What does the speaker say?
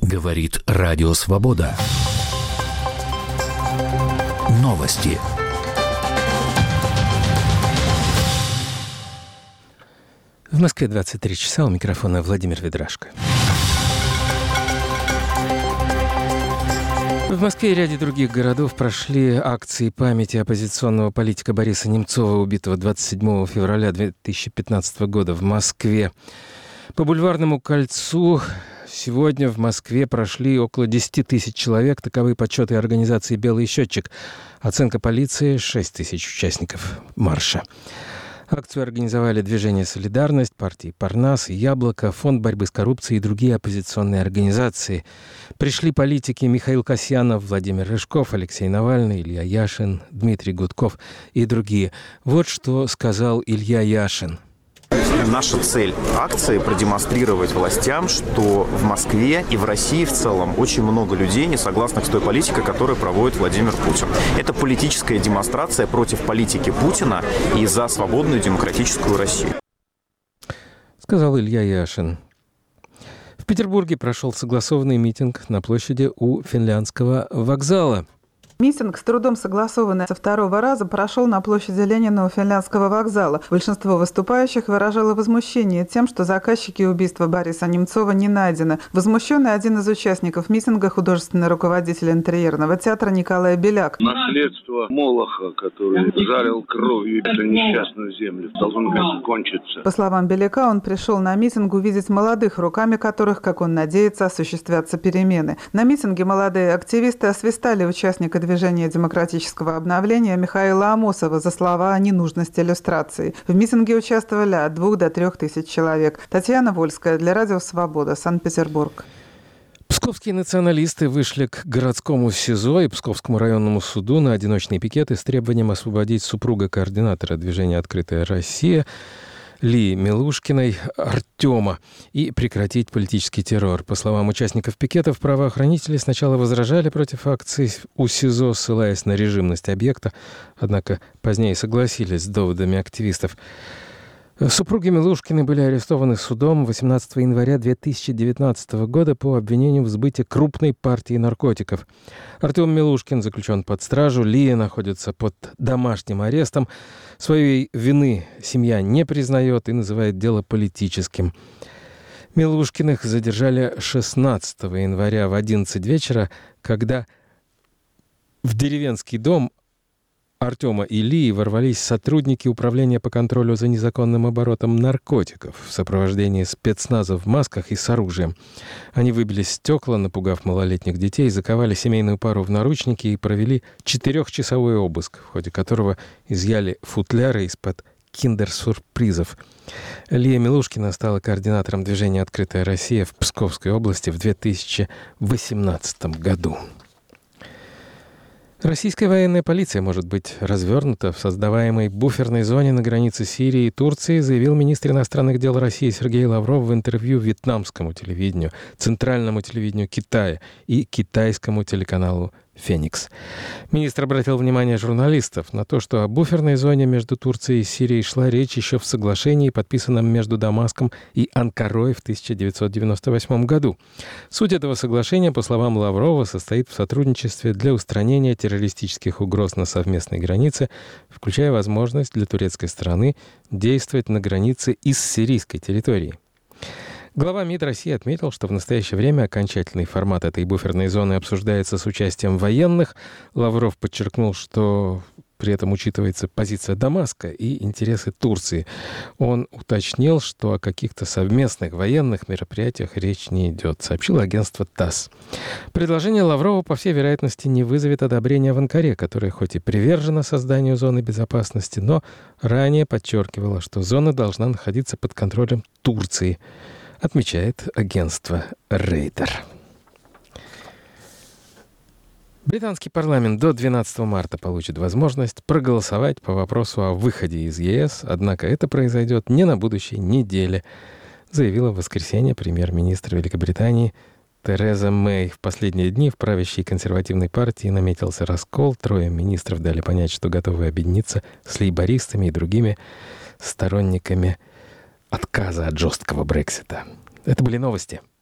Говорит Радио Свобода. Новости. В Москве 23 часа. У микрофона Владимир Ведрашко. В Москве и ряде других городов прошли акции памяти оппозиционного политика Бориса Немцова, убитого 27 февраля 2015 года в Москве. По Бульварному кольцу сегодня в Москве прошли около 10 тысяч человек. Таковы подсчеты организации «Белый счетчик». Оценка полиции – 6 тысяч участников марша. Акцию организовали движение «Солидарность», партии «Парнас», «Яблоко», Фонд борьбы с коррупцией и другие оппозиционные организации. Пришли политики Михаил Касьянов, Владимир Рыжков, Алексей Навальный, Илья Яшин, Дмитрий Гудков и другие. Вот что сказал Илья Яшин. Наша цель акции – продемонстрировать властям, что в Москве и в России в целом очень много людей, не согласных с той политикой, которую проводит Владимир Путин. Это политическая демонстрация против политики Путина и за свободную демократическую Россию. Сказал Илья Яшин. В Петербурге прошел согласованный митинг на площади у Финляндского вокзала. Митинг, с трудом согласованный со второго раза, прошел на площади Ленина у Финляндского вокзала. Большинство выступающих выражало возмущение тем, что заказчики убийства Бориса Немцова не найдены. Возмущенный один из участников митинга, художественный руководитель интерьерного театра Николай Беляк. Наследство Молоха, который залил кровью эту несчастную землю, должно кончиться. По словам Беляка, он пришел на митинг увидеть молодых, руками которых, как он надеется, осуществятся перемены. На митинге молодые активисты освистали участника движения демократического обновления Михаила Амосова за слова о ненужности иллюстрации. В митинге участвовали от 2 до 3 тысяч человек. Татьяна Вольская для Радио Свобода, Санкт-Петербург. Псковские националисты вышли к городскому СИЗО и Псковскому районному суду на одиночный пикет с требованием освободить супруга координатора движения «Открытая Россия» Лии Милушкиной Артема и прекратить политический террор. По словам участников пикетов, правоохранители сначала возражали против акций у СИЗО, ссылаясь на режимность объекта, однако позднее согласились с доводами активистов. Супруги Милушкины были арестованы судом 18 января 2019 года по обвинению в сбытии крупной партии наркотиков. Артем Милушкин заключен под стражу, Лия находится под домашним арестом. Своей вины семья не признает и называет дело политическим. Милушкиных задержали 16 января в 11 вечера, когда в деревенский дом Артема и Лии ворвались сотрудники Управления по контролю за незаконным оборотом наркотиков в сопровождении спецназа в масках и с оружием. Они выбили стекла, напугав малолетних детей, заковали семейную пару в наручники и провели 4-часовой обыск, в ходе которого изъяли футляры из-под киндер-сюрпризов. Лия Милушкина стала координатором движения «Открытая Россия» в Псковской области в 2018 году. Российская военная полиция может быть развернута в создаваемой буферной зоне на границе Сирии и Турции, заявил министр иностранных дел России Сергей Лавров в интервью вьетнамскому телевидению, центральному телевидению Китая и китайскому телеканалу «Феникс». Министр обратил внимание журналистов на то, что о буферной зоне между Турцией и Сирией шла речь еще в соглашении, подписанном между Дамаском и Анкарой в 1998 году. Суть этого соглашения, по словам Лаврова, состоит в сотрудничестве для устранения террористических угроз на совместной границе, включая возможность для турецкой стороны действовать на границе и с сирийской территорией. Глава МИД России отметил, что в настоящее время окончательный формат этой буферной зоны обсуждается с участием военных. Лавров подчеркнул, что при этом учитывается позиция Дамаска и интересы Турции. Он уточнил, что о каких-то совместных военных мероприятиях речь не идет, сообщило агентство ТАСС. Предложение Лаврова, по всей вероятности, не вызовет одобрения в Анкаре, которая хоть и привержена созданию зоны безопасности, но ранее подчеркивала, что зона должна находиться под контролем Турции, отмечает агентство Рейтер. Британский парламент до 12 марта получит возможность проголосовать по вопросу о выходе из ЕС, однако это произойдет не на будущей неделе, заявила в воскресенье премьер-министр Великобритании Тереза Мэй. В последние дни в правящей консервативной партии наметился раскол. 3 министров дали понять, что готовы объединиться с лейбористами и другими сторонниками отказа от жесткого Брексита. Это были новости.